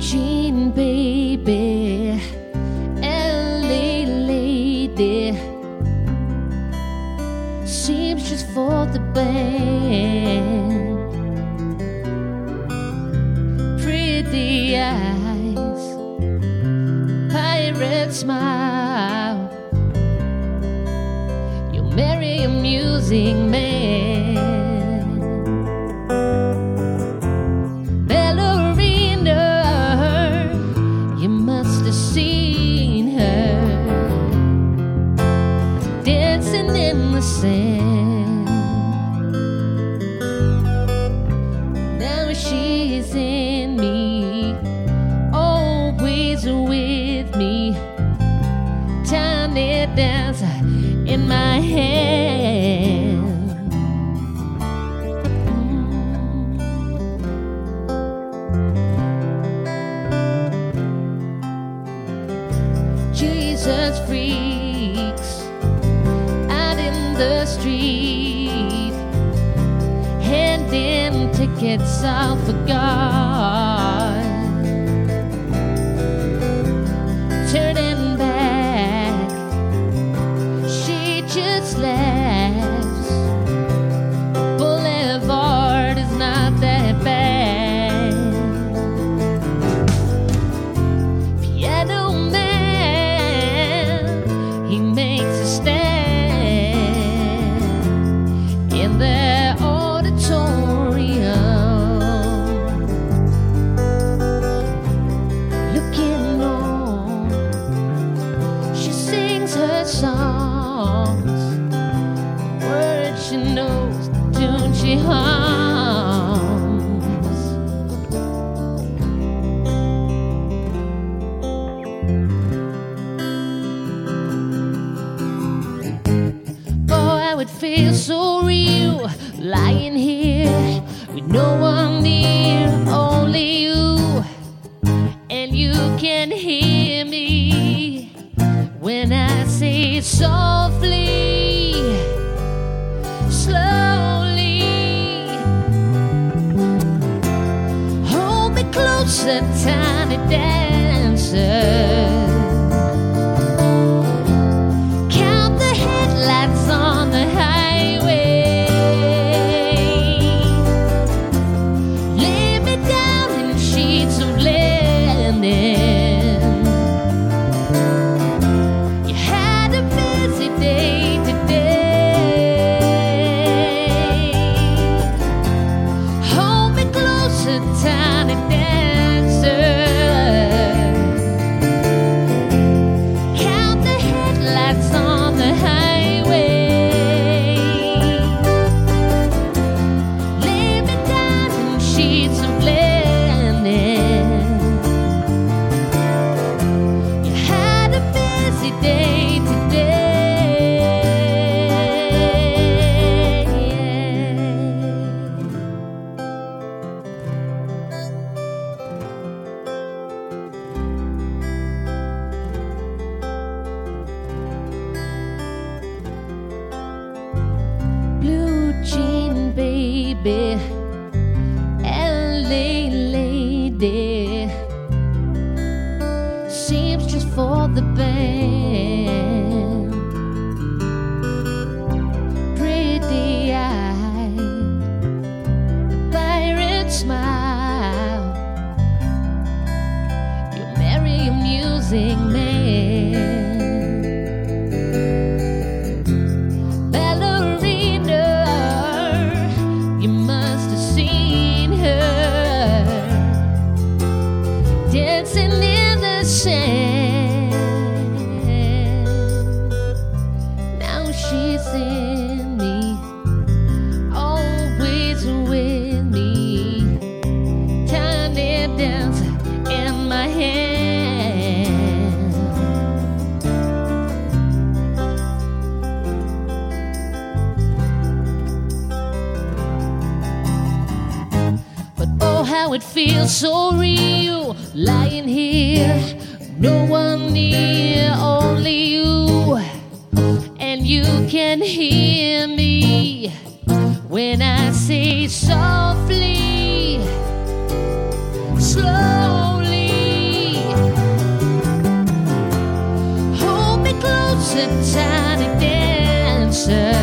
Jean, baby, LA lady, seems just for the band. Pretty eyes, pirate smile, you'll marry a music man. Seen her dancing in the sand. Now she's in me, always with me, tiny dancer in my hand. Jesus freaks out in the street, handing tickets out for God, turning back, she just laughs. Boulevard is not that bad. Piano man, he makes a stand in the auditorium, looking on. She sings her songs, words she knows, tune she hums. It feels so real, lying here with no one near, only you, and you can hear me when I say it softly, slowly. Hold me closer, tiny dancer. On the highway, lay me down in sheets of linen. You had a busy day today. Hold me closer, tiny dancer. Count the headlights on the highway. Jean, baby, LA lady, seems just for the band. Pretty eyes, pirate smile, you'll marry a music man. Dancing in the sand. Now she's in me, always with me, tiny dancer in my hand. But oh, how it feels so real, lying here, no one near, only you, and you can hear me when I say softly, slowly. said